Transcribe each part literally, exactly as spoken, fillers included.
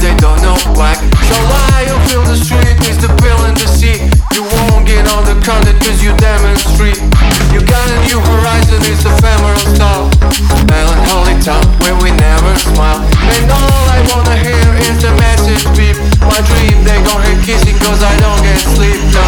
they don't know why. So why you feel the street is the pill in the sea. You won't get on the content cause you demonstrate. You got a new horizon, it's ephemeral stuff. Melancholy town where we never smile. And all I wanna hear is the message beep. My dream, they gon' hate kissing cause I don't get sleep, no.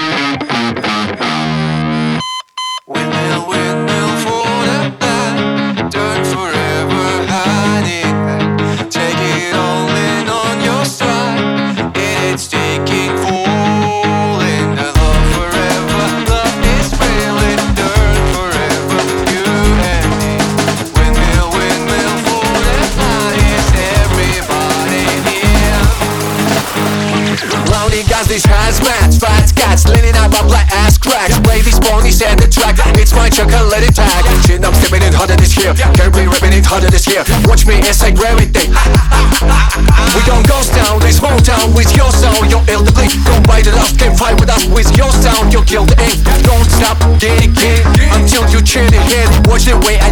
Windmill, windmill for the back. Turn forever hiding back. Take it all in on your stride. It's taking full in the love forever. Love is failing, turn forever, you and me. Windmill, windmill for the back. Is everybody here? Clowny guys, these hazmats, fat cats, leaning out my black ass cracks. Play these ponies and the track. It's my chocolate tag. Chin up, stepping in harder this year. Can't be ripping it harder this year. Watch me as I gravity. We gon' ghost down this small town with your sound. You're ill to bleed. Don't bite it off. Can't fight with us with your sound. You'll kill the ink. Don't stop, get it, get it until you chin it hit. Watch the way I